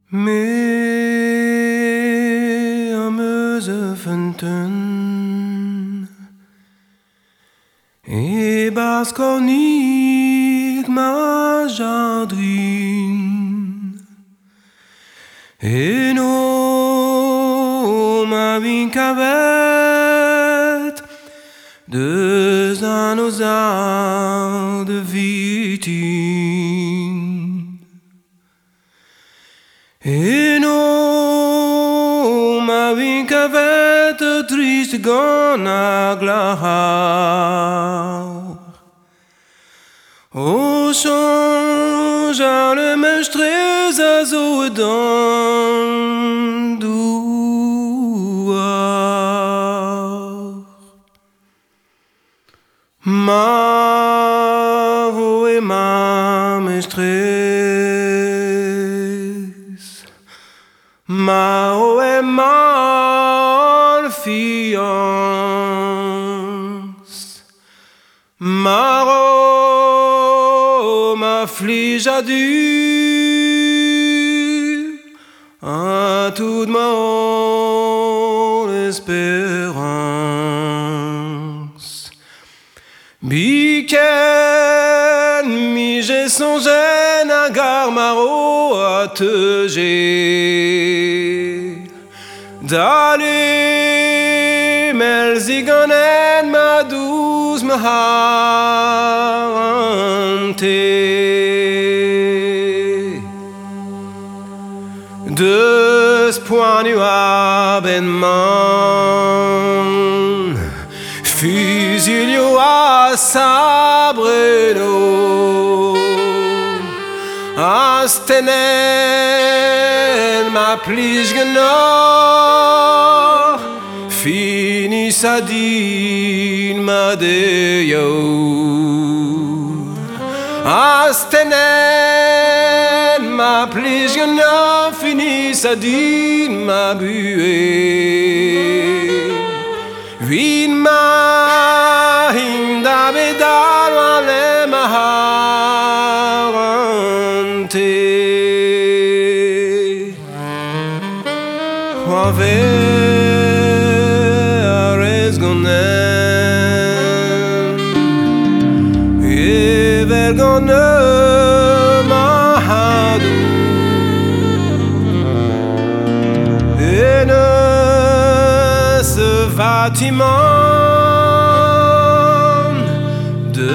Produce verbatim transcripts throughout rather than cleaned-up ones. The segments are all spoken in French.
Meermeuze venten e baskornig ma jardin e no ma vincavet deux anozar de vitin e no ma vincavet triste gona glahar o songe le mestres azo dan douar ma vo e ma mestres ma o e ma fiance Maro m'afflige à du à toute mon espérance. Biken mi j'ai songé nagar maro à te j'ai d'aller melziganen ma douce ma hante deux points nu à benman fusilio a sabreno astenen ma plisgenor fini sadin ma deo astenen ma plisgenor fini sadin ma buée vin ma hinda bedal ale maharante Ave vergonne mahadou et ne ce bâtiment de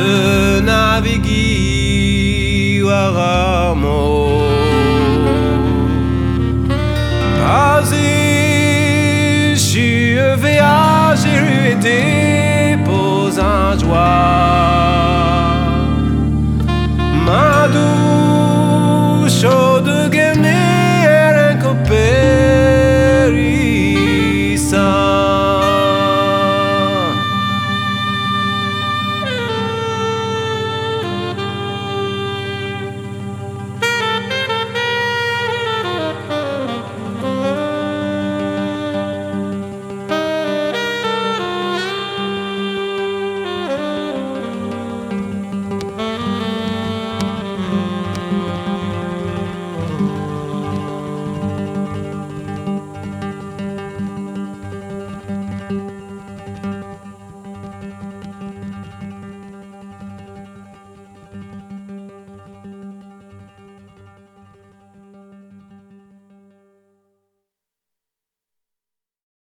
naviguer waramo Vas-y, je vais à Jérusalem